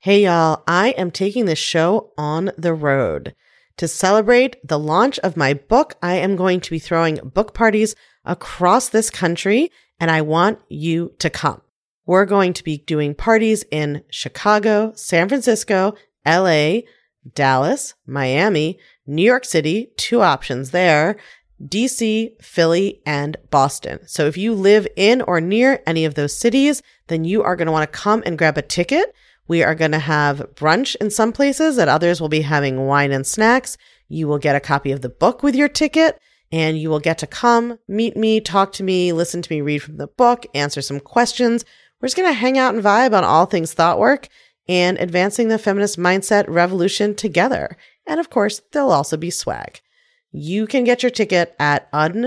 Hey y'all, I am taking this show on the road. To celebrate the launch of my book, I am going to be throwing book parties across this country, and I want you to come. We're going to be doing parties in Chicago, San Francisco, LA, Dallas, Miami, New York City, 2 options there, DC, Philly, and Boston. So if you live in or near any of those cities, then you are going to want to come and grab a ticket. We are going to have brunch in some places, at others we'll be having wine and snacks. You will get a copy of the book with your ticket, and you will get to come, meet me, talk to me, listen to me read from the book, answer some questions. We're just going to hang out and vibe on all things thought work and advancing the feminist mindset revolution together. And of course, there'll also be swag. You can get your ticket at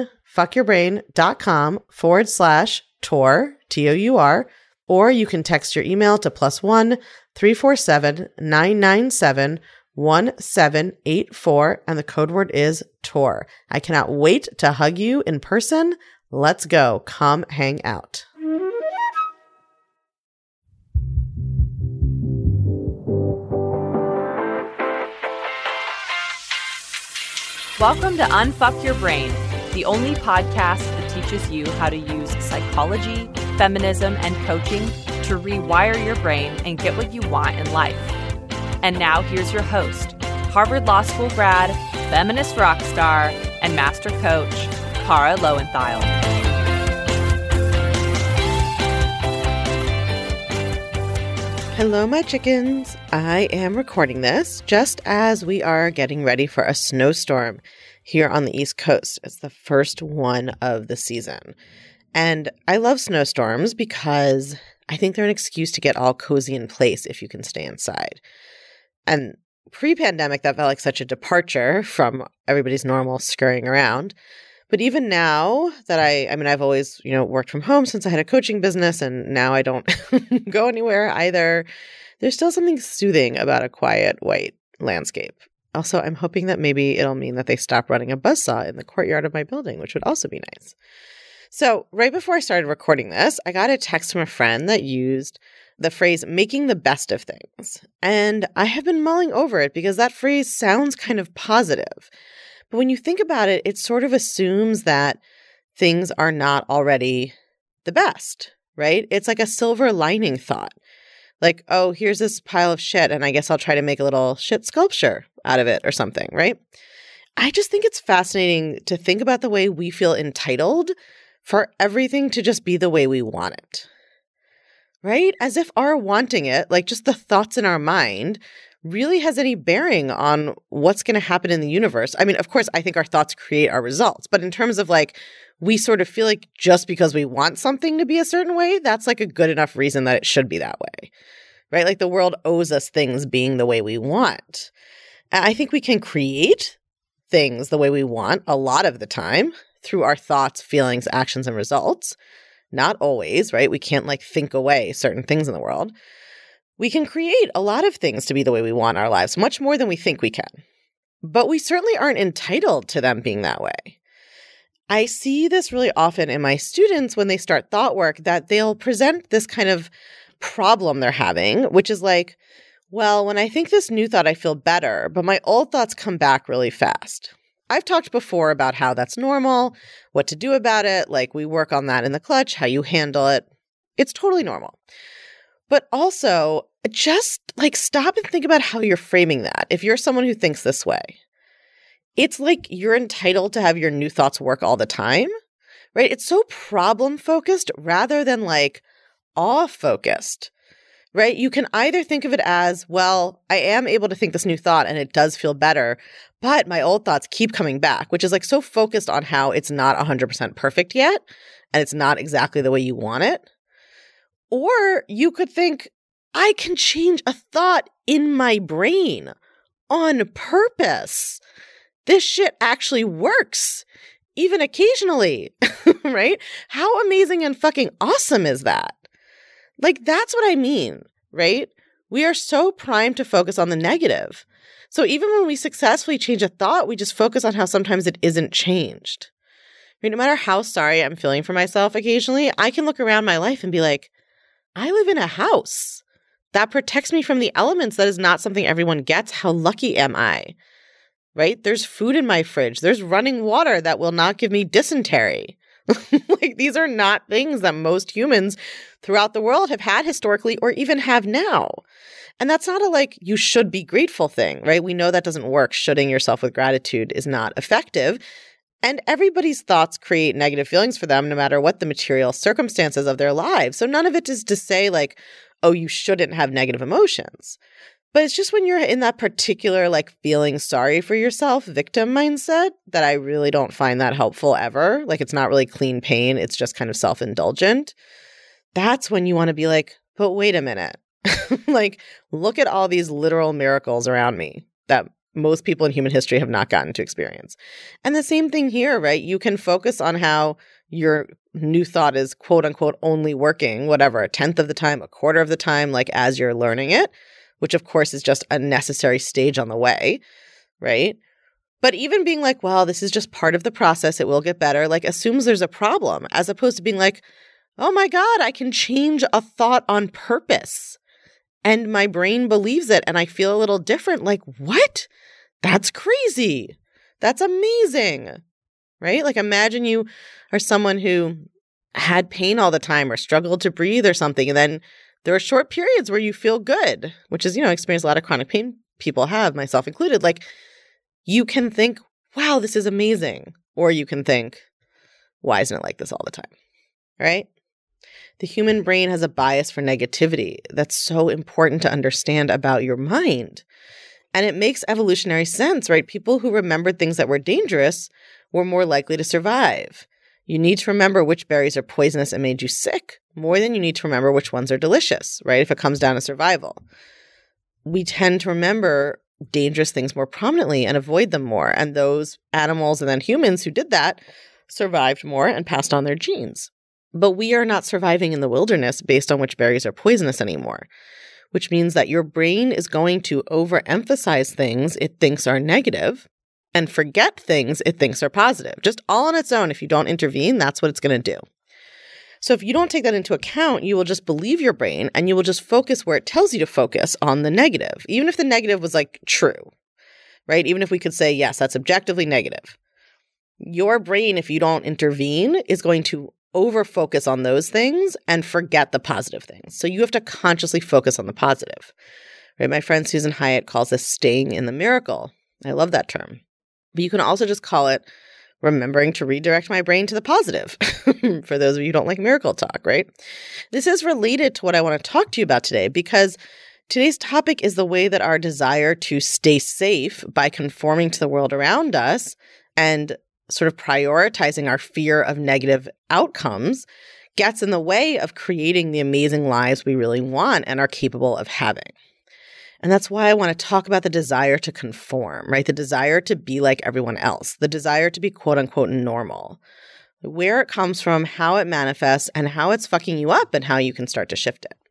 unfuckyourbrain.com/tour, T-O-U-R, or you can text your email to +1 347 997 1784, and the code word is TOUR. I cannot wait to hug you in person. Let's go. Come hang out. Welcome to Unfuck Your Brain, the only podcast that teaches you how to use psychology, feminism, and coaching to rewire your brain and get what you want in life. And now here's your host, Harvard Law School grad, feminist rock star, and master coach, Kara Loewentheil. Hello, my chickens. I am recording this just as we are getting ready for a snowstorm here on the East Coast. It's the first one of the season. And I love snowstorms because I think they're an excuse to get all cozy in place if you can stay inside. And pre-pandemic, that felt like such a departure from everybody's normal scurrying around. But even now that I've always, worked from home since I had a coaching business, and now I don't go anywhere either. There's still something soothing about a quiet white landscape. Also, I'm hoping that maybe it'll mean that they stop running a buzzsaw in the courtyard of my building, which would also be nice. So right before I started recording this, I got a text from a friend that used the phrase making the best of things. And I have been mulling over it because that phrase sounds kind of positive. But when you think about it, it sort of assumes that things are not already the best, right? It's like a silver lining thought. Like, oh, here's this pile of shit, and I guess I'll try to make a little shit sculpture out of it or something, right? I just think it's fascinating to think about the way we feel entitled for everything to just be the way we want it, right? As if our wanting it, like just the thoughts in our mind, really has any bearing on what's going to happen in the universe. I mean, of course, I think our thoughts create our results, but in terms of like, we sort of feel like just because we want something to be a certain way, that's like a good enough reason that it should be that way, right? Like the world owes us things being the way we want. And I think we can create things the way we want a lot of the time through our thoughts, feelings, actions, and results. Not always, right? We can't like think away certain things in the world. We can create a lot of things to be the way we want our lives, much more than we think we can. But we certainly aren't entitled to them being that way. I see this really often in my students when they start thought work, that they'll present this kind of problem they're having, which is like, well, when I think this new thought, I feel better, but my old thoughts come back really fast. I've talked before about how that's normal, what to do about it, like we work on that in the clutch, how you handle it. It's totally normal. But also, just like stop and think about how you're framing that. If you're someone who thinks this way, it's like you're entitled to have your new thoughts work all the time, right? It's so problem-focused rather than like awe-focused, right? You can either think of it as, well, I am able to think this new thought and it does feel better, but my old thoughts keep coming back, which is like so focused on how it's not 100% perfect yet and it's not exactly the way you want it. Or you could think, I can change a thought in my brain on purpose. This shit actually works, even occasionally, right? How amazing and fucking awesome is that? Like, that's what I mean, right? We are so primed to focus on the negative. So even when we successfully change a thought, we just focus on how sometimes it isn't changed. I mean, no matter how sorry I'm feeling for myself occasionally, I can look around my life and be like, I live in a house. That protects me from the elements. That is not something everyone gets. How lucky am I? Right? There's food in my fridge. There's running water that will not give me dysentery. Like, these are not things that most humans throughout the world have had historically or even have now. And that's not a like, you should be grateful thing, right? We know that doesn't work. Shooting yourself with gratitude is not effective. And everybody's thoughts create negative feelings for them, no matter what the material circumstances of their lives. So none of it is to say like, oh, you shouldn't have negative emotions. But it's just when you're in that particular like feeling sorry for yourself victim mindset that I really don't find that helpful ever. Like, it's not really clean pain. It's just kind of self-indulgent. That's when you want to be like, but wait a minute. Like, look at all these literal miracles around me that most people in human history have not gotten to experience. And the same thing here, right? You can focus on how your new thought is quote unquote only working, whatever, a tenth of the time, a quarter of the time, like as you're learning it, which of course is just a necessary stage on the way, right? But even being like, well, this is just part of the process, it will get better, like assumes there's a problem, as opposed to being like, oh my God, I can change a thought on purpose. And my brain believes it and I feel a little different. Like, what? That's crazy. That's amazing, right? Like, imagine you are someone who had pain all the time or struggled to breathe or something, and then there are short periods where you feel good, which is, experience a lot of chronic pain people have, myself included. Like, you can think, wow, this is amazing. Or you can think, why isn't it like this all the time? Right? The human brain has a bias for negativity. That's so important to understand about your mind. And it makes evolutionary sense, right? People who remembered things that were dangerous were more likely to survive. You need to remember which berries are poisonous and made you sick more than you need to remember which ones are delicious, right? If it comes down to survival. We tend to remember dangerous things more prominently and avoid them more. And those animals and then humans who did that survived more and passed on their genes. But we are not surviving in the wilderness based on which berries are poisonous anymore, which means that your brain is going to overemphasize things it thinks are negative and forget things it thinks are positive. Just all on its own. If you don't intervene, that's what it's going to do. So if you don't take that into account, you will just believe your brain and you will just focus where it tells you to focus on the negative, even if the negative was like true, right? Even if we could say, yes, that's objectively negative. Your brain, if you don't intervene, is going to over-focus on those things and forget the positive things. So you have to consciously focus on the positive, right? My friend Susan Hyatt calls this staying in the miracle. I love that term. But you can also just call it remembering to redirect my brain to the positive, for those of you who don't like miracle talk, right? This is related to what I want to talk to you about today, because today's topic is the way that our desire to stay safe by conforming to the world around us and sort of prioritizing our fear of negative outcomes gets in the way of creating the amazing lives we really want and are capable of having. And that's why I want to talk about the desire to conform, right? The desire to be like everyone else, the desire to be quote unquote normal, where it comes from, how it manifests, and how it's fucking you up and how you can start to shift it.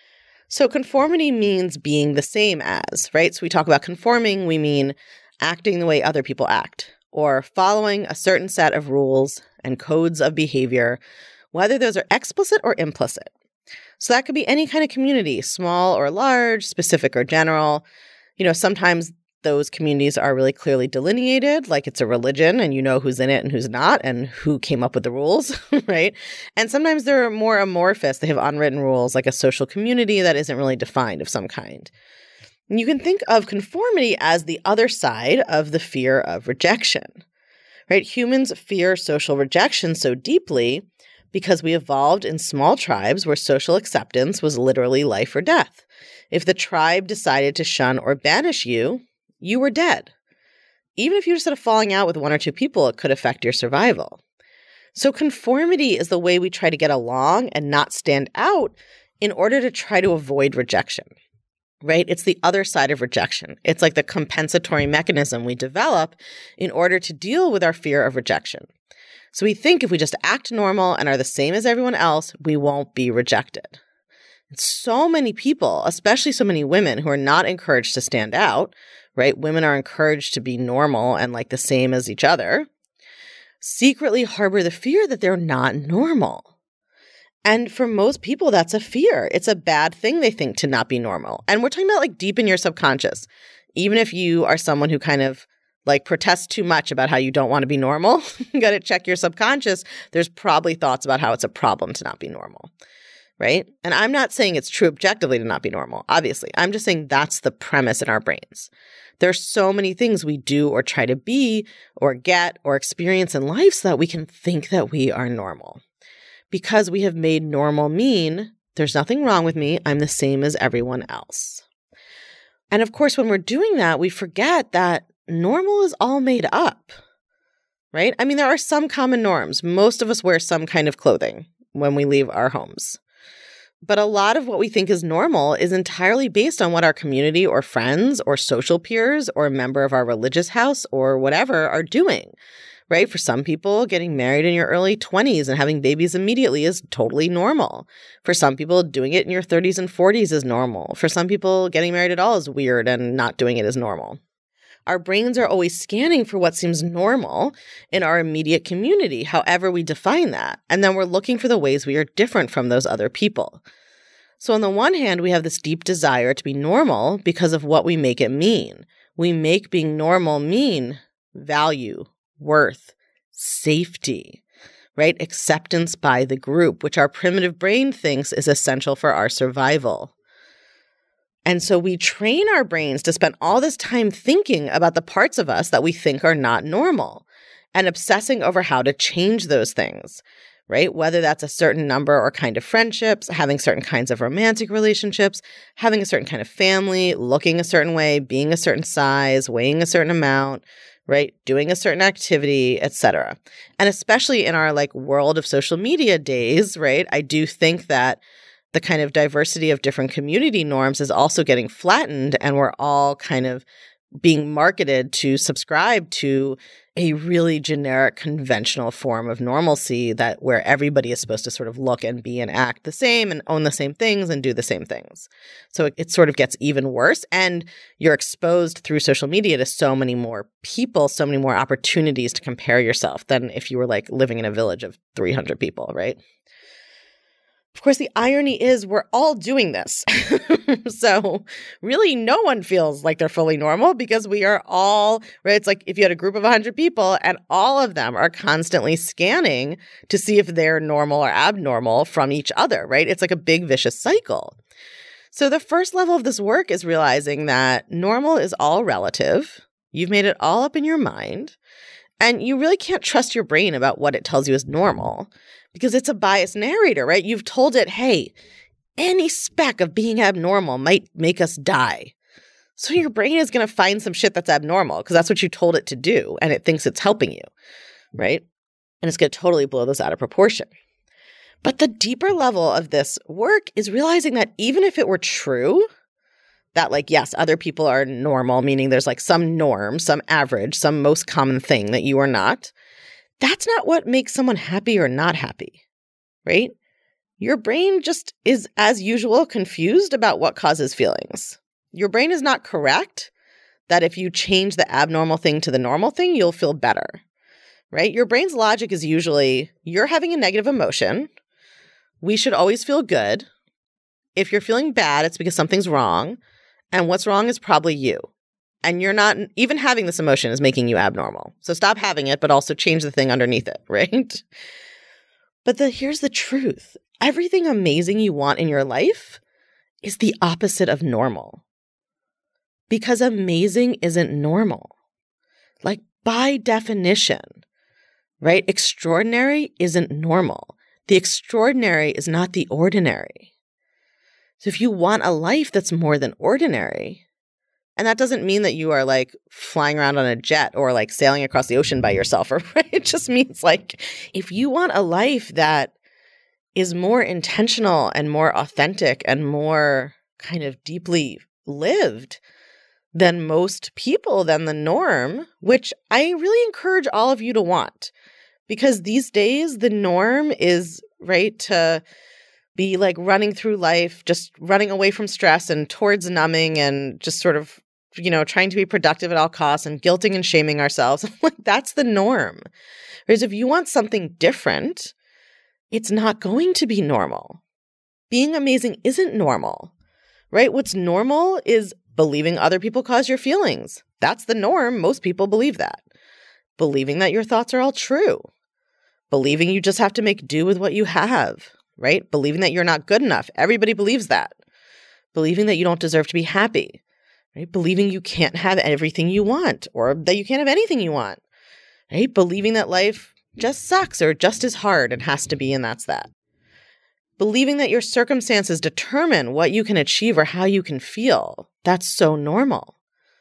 So conformity means being the same as, right? So we talk about conforming, we mean acting the way other people act, or following a certain set of rules and codes of behavior, whether those are explicit or implicit. So that could be any kind of community, small or large, specific or general. Sometimes those communities are really clearly delineated, like it's a religion and you know who's in it and who's not and who came up with the rules, right? And sometimes they're more amorphous. They have unwritten rules, like a social community that isn't really defined of some kind. And you can think of conformity as the other side of the fear of rejection, right? Humans fear social rejection so deeply because we evolved in small tribes where social acceptance was literally life or death. If the tribe decided to shun or banish you, you were dead. Even if you just had a falling out with one or two people, it could affect your survival. So conformity is the way we try to get along and not stand out in order to try to avoid rejection, right? It's the other side of rejection. It's like the compensatory mechanism we develop in order to deal with our fear of rejection. So we think if we just act normal and are the same as everyone else, we won't be rejected. And so many people, especially so many women who are not encouraged to stand out, right? Women are encouraged to be normal and like the same as each other, secretly harbor the fear that they're not normal. And for most people, that's a fear. It's a bad thing, they think, to not be normal. And we're talking about like deep in your subconscious. Even if you are someone who kind of like protests too much about how you don't want to be normal, you got to check your subconscious. There's probably thoughts about how it's a problem to not be normal, right? And I'm not saying it's true objectively to not be normal, obviously. I'm just saying that's the premise in our brains. There's so many things we do or try to be or get or experience in life so that we can think that we are normal. Because we have made normal mean there's nothing wrong with me, I'm the same as everyone else. And of course, when we're doing that, we forget that normal is all made up, right? I mean, there are some common norms. Most of us wear some kind of clothing when we leave our homes. But a lot of what we think is normal is entirely based on what our community or friends or social peers or a member of our religious house or whatever are doing, right? For some people, getting married in your early 20s and having babies immediately is totally normal. For some people, doing it in your 30s and 40s is normal. For some people, getting married at all is weird and not doing it is normal. Our brains are always scanning for what seems normal in our immediate community, however we define that. And then we're looking for the ways we are different from those other people. So on the one hand, we have this deep desire to be normal because of what we make it mean. We make being normal mean value, worth, safety, right? Acceptance by the group, which our primitive brain thinks is essential for our survival. And so we train our brains to spend all this time thinking about the parts of us that we think are not normal and obsessing over how to change those things, right? Whether that's a certain number or kind of friendships, having certain kinds of romantic relationships, having a certain kind of family, looking a certain way, being a certain size, weighing a certain amount, right? Doing a certain activity, etc. And especially in our like world of social media days, right? I do think that the kind of diversity of different community norms is also getting flattened, and we're all kind of being marketed to subscribe to a really generic conventional form of normalcy that where everybody is supposed to sort of look and be and act the same and own the same things and do the same things. So it sort of gets even worse, and you're exposed through social media to so many more people, so many more opportunities to compare yourself than if you were like living in a village of 300 people, right? Of course, the irony is we're all doing this. So really no one feels like they're fully normal because we are all, right? It's like if you had a group of 100 people and all of them are constantly scanning to see if they're normal or abnormal from each other, right? It's like a big vicious cycle. So the first level of this work is realizing that normal is all relative. You've made it all up in your mind, and you really can't trust your brain about what it tells you is normal. Because it's a biased narrator, right? You've told it, hey, any speck of being abnormal might make us die. So your brain is going to find some shit that's abnormal because that's what you told it to do, and it thinks it's helping you, right? And it's going to totally blow those out of proportion. But the deeper level of this work is realizing that even if it were true, that like, yes, other people are normal, meaning there's like some norm, some average, some most common thing that you are not, that's not what makes someone happy or not happy, right? Your brain just is, as usual, confused about what causes feelings. Your brain is not correct that if you change the abnormal thing to the normal thing, you'll feel better, right? Your brain's logic is usually, you're having a negative emotion. We should always feel good. If you're feeling bad, it's because something's wrong. And what's wrong is probably you. And you're not, even having this emotion is making you abnormal. So stop having it, but also change the thing underneath it, right? But here's the truth. Everything amazing you want in your life is the opposite of normal. Because amazing isn't normal. Like by definition, right? Extraordinary isn't normal. The extraordinary is not the ordinary. So if you want a life that's more than ordinary, and that doesn't mean that you are like flying around on a jet or like sailing across the ocean by yourself, right? It just means like if you want a life that is more intentional and more authentic and more kind of deeply lived than most people, than the norm, which I really encourage all of you to want. Because these days the norm is, right, to be like running through life, just running away from stress and towards numbing and just sort of, you know, trying to be productive at all costs and guilting and shaming ourselves. Like that's the norm. Whereas if you want something different, It's not going to be normal. Being amazing isn't normal, right? What's normal is believing other people cause your feelings. That's the norm. Most people believe that. Believing that your thoughts are all true. Believing you just have to make do with what you have, right? Believing that you're not good enough. Everybody believes that. Believing that you don't deserve to be happy, right? Believing you can't have everything you want or that you can't have anything you want, right? Believing that life just sucks or just is hard and has to be, and that's that. Believing that your circumstances determine what you can achieve or how you can feel. That's so normal.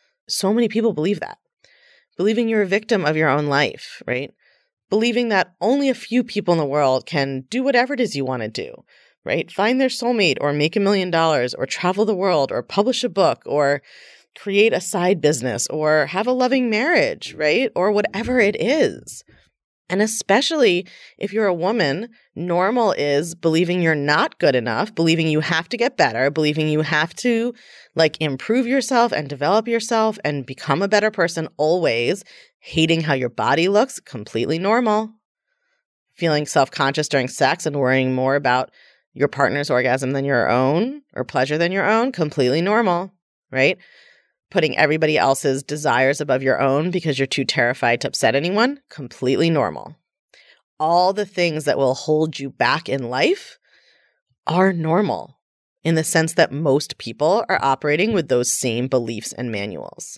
So many people believe that. Believing you're a victim of your own life, right? Believing that only a few people in the world can do whatever it is you want to do, right? Find their soulmate or make $1 million or travel the world or publish a book or create a side business or have a loving marriage, right? Or whatever it is. And especially if you're a woman, normal is believing you're not good enough, believing you have to get better, believing you have to improve yourself and develop yourself and become a better person always, hating how your body looks, completely normal. Feeling self-conscious during sex and worrying more about your partner's orgasm than your own or pleasure than your own, completely normal, right? Putting everybody else's desires above your own because you're too terrified to upset anyone, completely normal. All the things that will hold you back in life are normal in the sense that most people are operating with those same beliefs and manuals.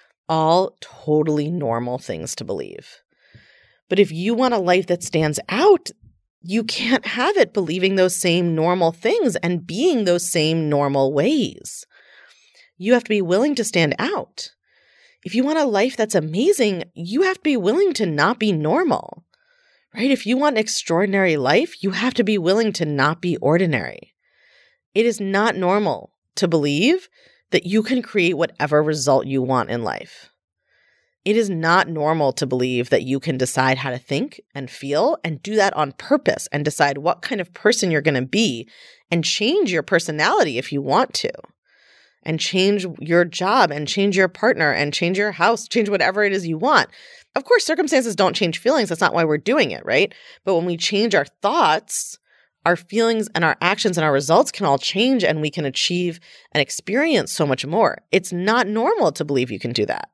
All totally normal things to believe. But if you want a life that stands out, you can't have it believing those same normal things and being those same normal ways. You have to be willing to stand out. If you want a life that's amazing, you have to be willing to not be normal, right? If you want an extraordinary life, you have to be willing to not be ordinary. It is not normal to believe that you can create whatever result you want in life. It is not normal to believe that you can decide how to think and feel and do that on purpose and decide what kind of person you're going to be and change your personality if you want to. And change your job and change your partner and change your house, change whatever it is you want. Of course, circumstances don't change feelings. That's not why we're doing it, right? But when we change our thoughts, our feelings and our actions and our results can all change and we can achieve and experience so much more. It's not normal to believe you can do that.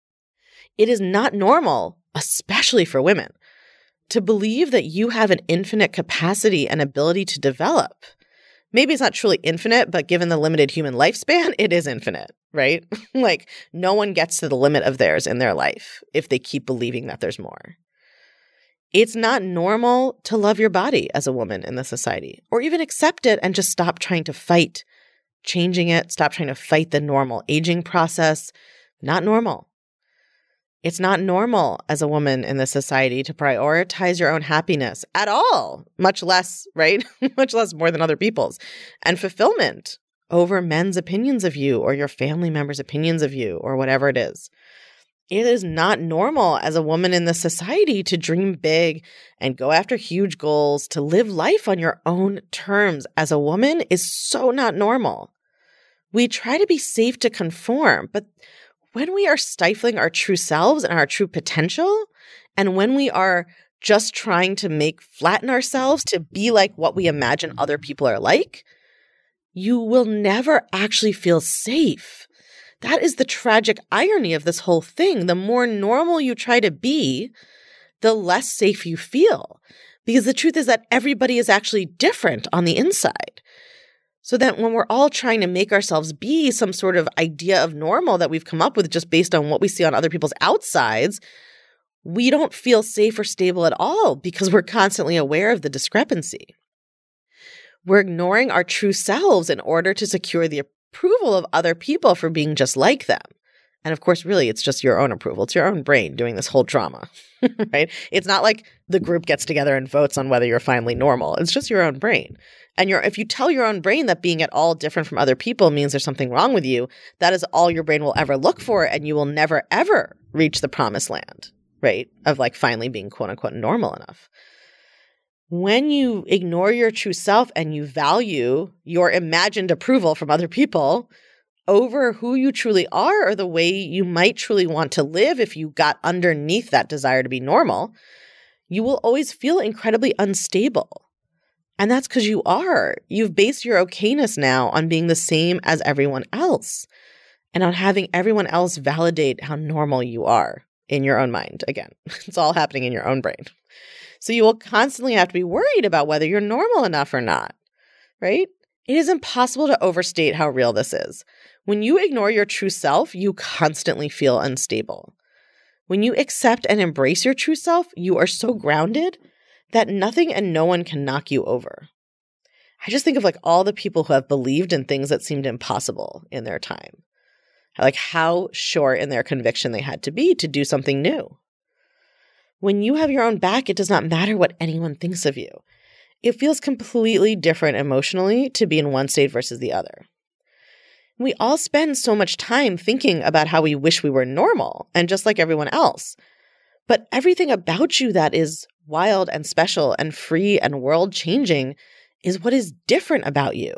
It is not normal, especially for women, to believe that you have an infinite capacity and ability to develop. Maybe it's not truly infinite, but given the limited human lifespan, it is infinite, right? No one gets to the limit of theirs in their life if they keep believing that there's more. It's not normal to love your body as a woman in this society, or even accept it and just stop trying to fight changing it, stop trying to fight the normal aging process. Not normal. It's not normal as a woman in this society to prioritize your own happiness at all, much less, right? Much less more than other people's, and fulfillment over men's opinions of you or your family members' opinions of you or whatever it is. It is not normal as a woman in this society to dream big and go after huge goals, to live life on your own terms as a woman is so not normal. We try to be safe to conform, but when we are stifling our true selves and our true potential, and when we are just trying to flatten ourselves to be like what we imagine other people are like, you will never actually feel safe. That is the tragic irony of this whole thing. The more normal you try to be, the less safe you feel. Because the truth is that everybody is actually different on the inside. So that when we're all trying to make ourselves be some sort of idea of normal that we've come up with just based on what we see on other people's outsides, we don't feel safe or stable at all because we're constantly aware of the discrepancy. We're ignoring our true selves in order to secure the approval of other people for being just like them. And of course, really, it's just your own approval. It's your own brain doing this whole drama, right? It's not like the group gets together and votes on whether you're finally normal. It's just your own brain. And if you tell your own brain that being at all different from other people means there's something wrong with you, that is all your brain will ever look for, and you will never, ever reach the promised land, right? Of finally being quote unquote normal enough. When you ignore your true self and you value your imagined approval from other people over who you truly are or the way you might truly want to live if you got underneath that desire to be normal, you will always feel incredibly unstable. And that's because you are. You've based your okayness now on being the same as everyone else and on having everyone else validate how normal you are in your own mind. Again, it's all happening in your own brain. So you will constantly have to be worried about whether you're normal enough or not, right? It is impossible to overstate how real this is. When you ignore your true self, you constantly feel unstable. When you accept and embrace your true self, you are so grounded that nothing and no one can knock you over. I just think of like all the people who have believed in things that seemed impossible in their time. Like how sure in their conviction they had to be to do something new. When you have your own back, it does not matter what anyone thinks of you. It feels completely different emotionally to be in one state versus the other. We all spend so much time thinking about how we wish we were normal and just like everyone else. But everything about you that is wild and special and free and world-changing is what is different about you.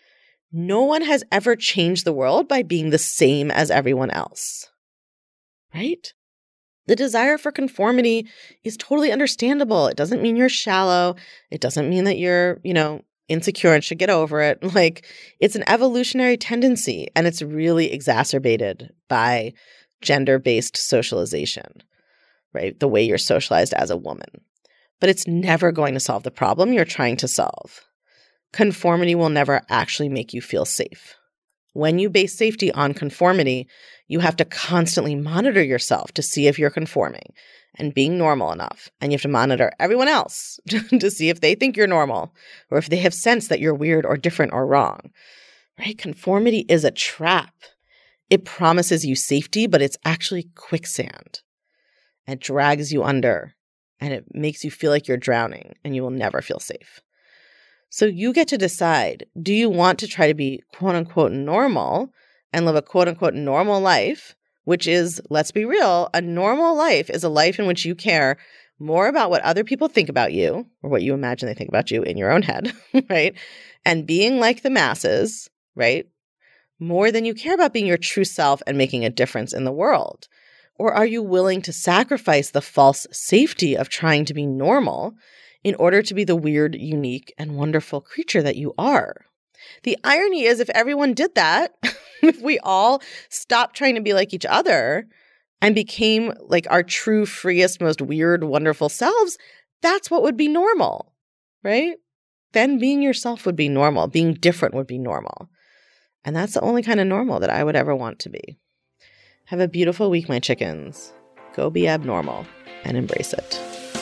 No one has ever changed the world by being the same as everyone else, right? The desire for conformity is totally understandable. It doesn't mean you're shallow. It doesn't mean that you're, insecure and should get over it. Like, it's an evolutionary tendency, and it's really exacerbated by gender-based socialization, right? The way you're socialized as a woman. But it's never going to solve the problem you're trying to solve. Conformity will never actually make you feel safe. When you base safety on conformity, you have to constantly monitor yourself to see if you're conforming and being normal enough. And you have to monitor everyone else to see if they think you're normal or if they have sense that you're weird or different or wrong, right? Conformity is a trap. It promises you safety, but it's actually quicksand. It drags you under and it makes you feel like you're drowning and you will never feel safe. So you get to decide, do you want to try to be quote unquote normal and live a quote unquote normal life, which is, let's be real, a normal life is a life in which you care more about what other people think about you or what you imagine they think about you in your own head, right? And being like the masses, right? More than you care about being your true self and making a difference in the world. Or are you willing to sacrifice the false safety of trying to be normal in order to be the weird, unique, and wonderful creature that you are? The irony is if everyone did that, if we all stopped trying to be like each other and became like our true, freest, most weird, wonderful selves, that's what would be normal, right? Then being yourself would be normal. Being different would be normal. And that's the only kind of normal that I would ever want to be. Have a beautiful week, my chickens. Go be abnormal and embrace it.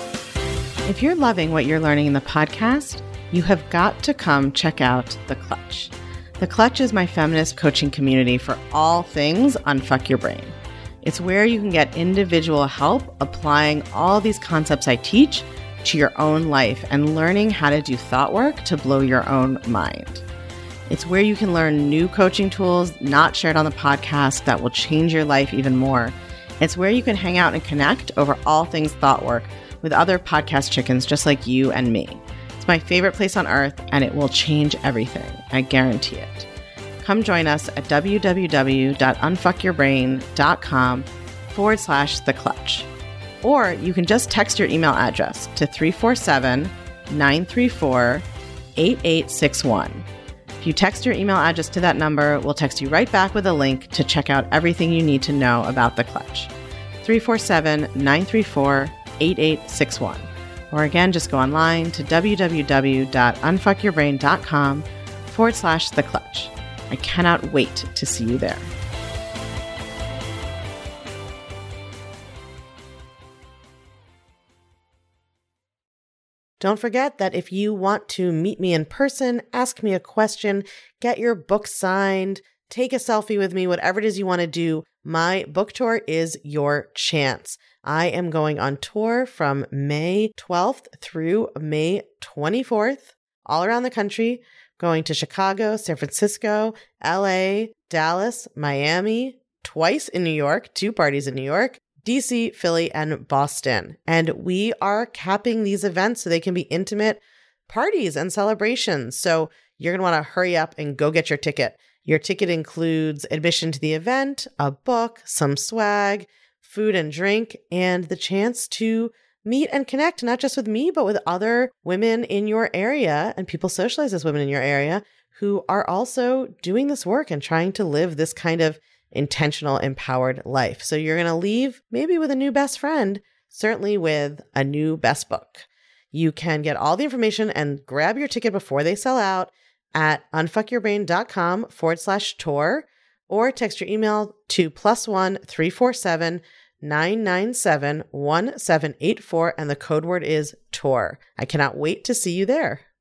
If you're loving what you're learning in the podcast, you have got to come check out The Clutch. The Clutch is my feminist coaching community for all things Unfuck Your Brain. It's where you can get individual help applying all these concepts I teach to your own life and learning how to do thought work to blow your own mind. It's where you can learn new coaching tools not shared on the podcast that will change your life even more. It's where you can hang out and connect over all things thought work with other podcast chickens just like you and me. It's my favorite place on earth, and it will change everything. I guarantee it. Come join us at www.unfuckyourbrain.com/The Clutch. Or you can just text your email address to 347-934-8861. If you text your email address to that number, we'll text you right back with a link to check out everything you need to know about The Clutch. 347-934-8861. Or again, just go online to www.unfuckyourbrain.com/The Clutch. I cannot wait to see you there. Don't forget that if you want to meet me in person, ask me a question, get your book signed, take a selfie with me, whatever it is you want to do, my book tour is your chance. I am going on tour from May 12th through May 24th, all around the country, going to Chicago, San Francisco, LA, Dallas, Miami, twice in New York, 2 parties in New York, DC, Philly, and Boston. And we are capping these events so they can be intimate parties and celebrations. So you're going to want to hurry up and go get your ticket. Your ticket includes admission to the event, a book, some swag, food and drink, and the chance to meet and connect, not just with me, but with other women in your area and people socialized as women in your area who are also doing this work and trying to live this kind of intentional, empowered life. So you're going to leave maybe with a new best friend, certainly with a new best book. You can get all the information and grab your ticket before they sell out at unfuckyourbrain.com/tour, or text your email to +1 347 997 1784, and the code word is TOUR. I cannot wait to see you there.